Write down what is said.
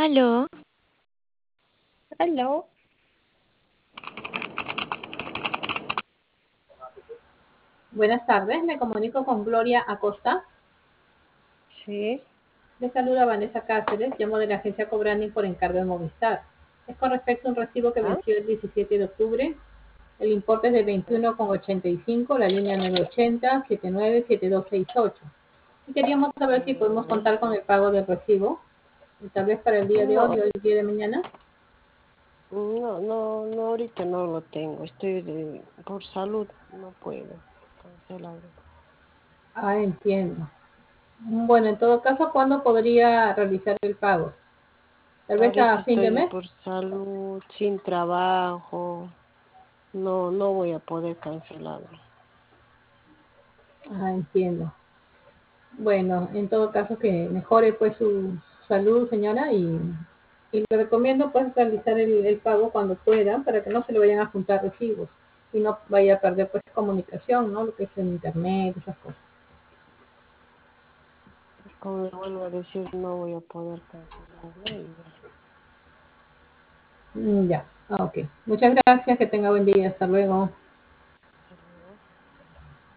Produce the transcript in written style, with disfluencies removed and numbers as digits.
Aló, Aló, Buenas tardes, me comunico con Gloria Acosta. sí, Le saluda Vanessa Cáceres, llamo de la agencia Cobranding por encargo de Movistar. Es con respecto a un recibo que ah, venció el 17 de octubre. El importe es de ah, 21,85, la línea 980-797268. Y queríamos saber si podemos ya. contar con el pago del recibo, y tal vez para el día de hoy No, o el día de mañana. no, ahorita no lo tengo. Por salud, no puedo cancelarlo. Ah, entiendo. Bueno, en todo caso, ¿cuándo podría realizar el pago? Tal vez a Ahorita fin de estoy mes. por salud, sin trabajo. No voy a poder cancelarlo. Ah, entiendo. Bueno, en todo caso que mejore pues su salud, señora, y le recomiendo pues realizar el pago cuando pueda para que no se le vayan a juntar recibos y no vaya a perder pues comunicación, ¿no? Lo que es el internet, esas cosas. Como le vuelvo a decir, no voy a poder cancelarlo y ya. Ya, ok. Muchas gracias, que tenga buen día, hasta luego.